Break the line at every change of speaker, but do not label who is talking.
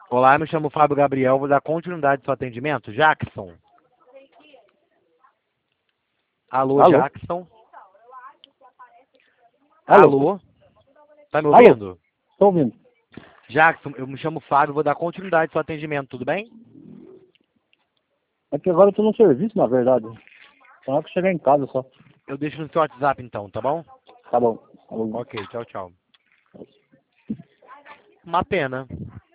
Olá, me chamo Fábio Gabriel, vou dar continuidade ao seu atendimento. Jackson. Alô,
Alô?
Jackson.
Alô?
Alô? Tá me
Alô?
ouvindo?
Estou ouvindo.
Jackson, eu me chamo Fábio, vou dar continuidade ao seu atendimento, tudo bem?
É que agora eu tô no serviço, na verdade. Só na hora que eu chegar em casa só.
Eu deixo no seu WhatsApp então, tá bom?
Tá bom. Tá bom.
Ok, tchau, tchau. Uma pena.